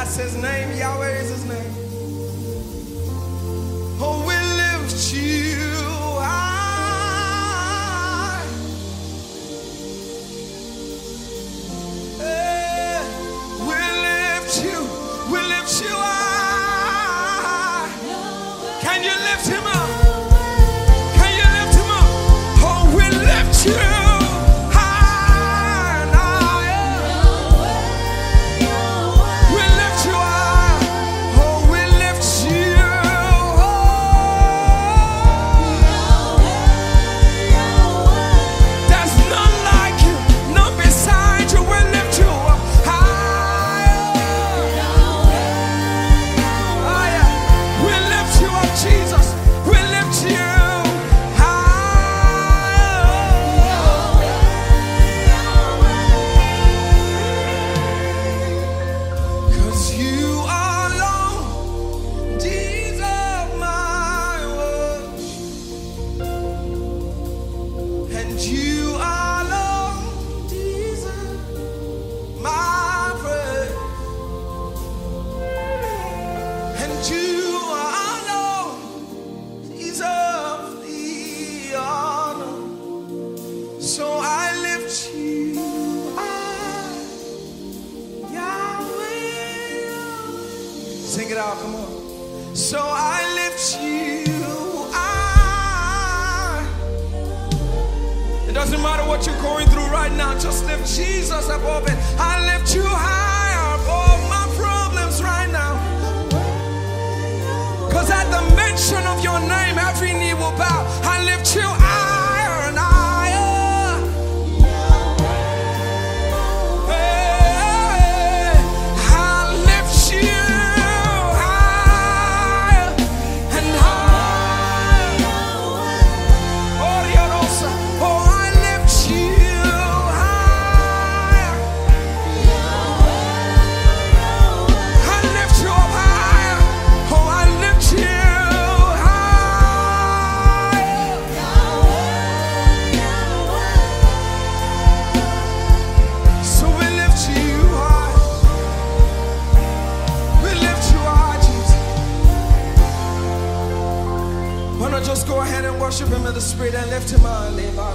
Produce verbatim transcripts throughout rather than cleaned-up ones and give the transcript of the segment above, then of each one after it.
That's his name. Yahweh is his name. Oh, we lift you high. Hey, we lift you. We lift you high. Can you lift him up? Can you lift him up? Oh, we lift you. Sing it out, come on. So I lift you high. It doesn't matter what you're going through right now, just lift Jesus above it. I lift you high above my problems right now. Because at the mention of your name, every knee will bow. I lift you higher and higher. Just go ahead and worship him in the spirit and lift him up.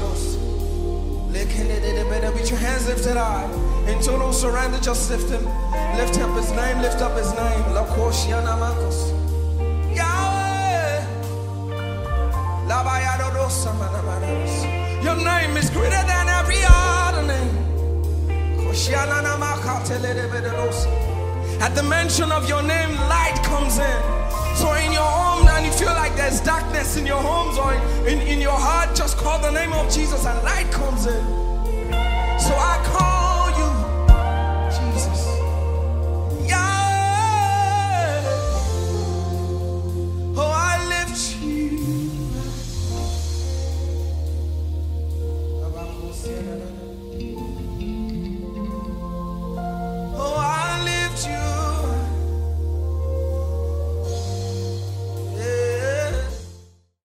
With your hands lifted high, in total surrender, just lift him. Lift up his name, lift up his name. Yahweh. Your name is greater than every other name. At the mention of your name, light comes in. So in your home and you feel like there's darkness in your homes or in, in your heart, just call the name of Jesus and light comes in. So I call